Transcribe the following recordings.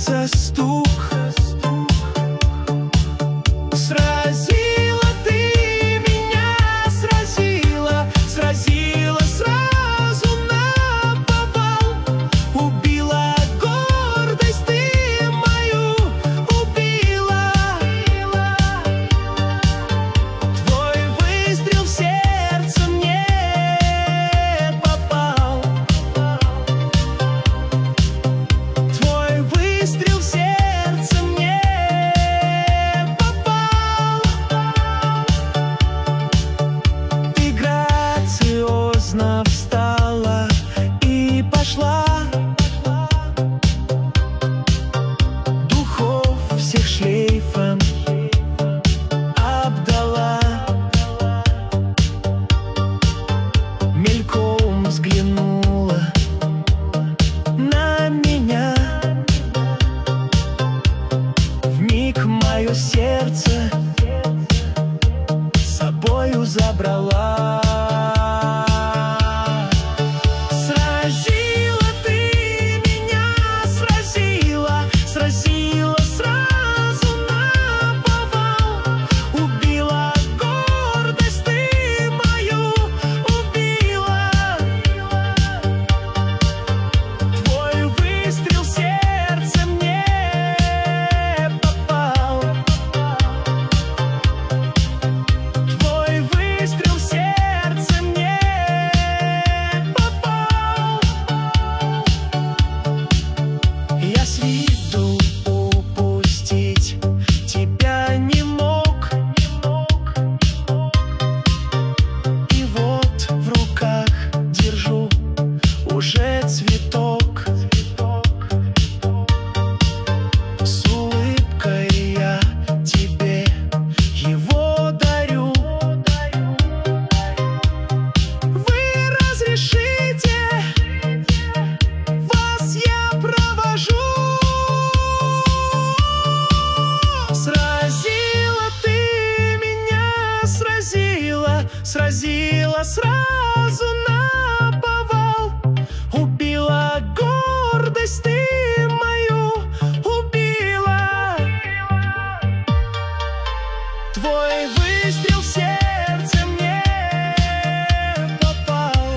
сердце стук. Сразила ты меня, сразила, сразила сразу наповал. Убила гордость ты мою, убила. Твой выстрел в сердце мне попал. Твой выстрел в сердце мне попал. Ты грациозно встала и пошла, духов всех шлейфом обдала. Мельком взглянула на меня. Вмиг мое сердце с собою забрала. Сразила ты меня, сразила, сразила сразу наповал. Убила гордость ты мою, убила. Твой выстрел в сердце мне попал. Твой выстрел в сердце мне попал. Я с виду упустить тебя не мог. И вот в руках держу уже цветок. С улыбкой я тебе его дарю. Вы разрешите, вас я провожу. Сразила ты меня, сразила, сразила сразу наповал. Убила гордость ты мою, убила. Твой выстрел в сердце мне попал.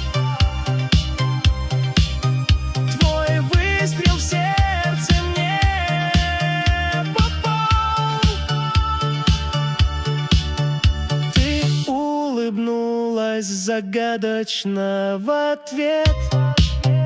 Твой выстрел в сердце мне попал. Ты улыбнулась загадочно в ответ.